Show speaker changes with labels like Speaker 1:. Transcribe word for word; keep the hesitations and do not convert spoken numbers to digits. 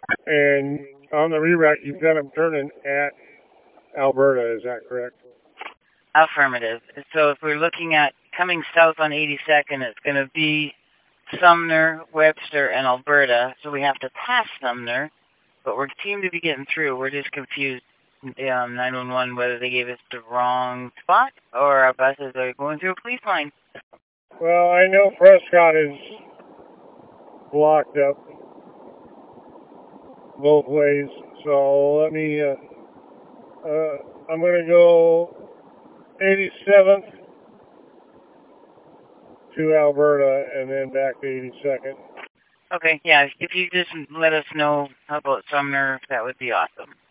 Speaker 1: And on the reroute, you've got them turning at Alberta. Is that correct?
Speaker 2: Affirmative. So if we're looking at coming south on eighty-second, it's going to be Sumner, Webster, and Alberta. So we have to pass Sumner, but we seem to be getting through. We're just confused, um, nine one one, whether they gave us the wrong spot or our buses are going through a police line.
Speaker 1: Well, I know Prescott is blocked up both ways, so let me. Uh, uh, I'm going to go eighty-seventh to Alberta and then back to eighty-second.
Speaker 2: Okay, yeah, if you just let us know about Sumner, that would be awesome.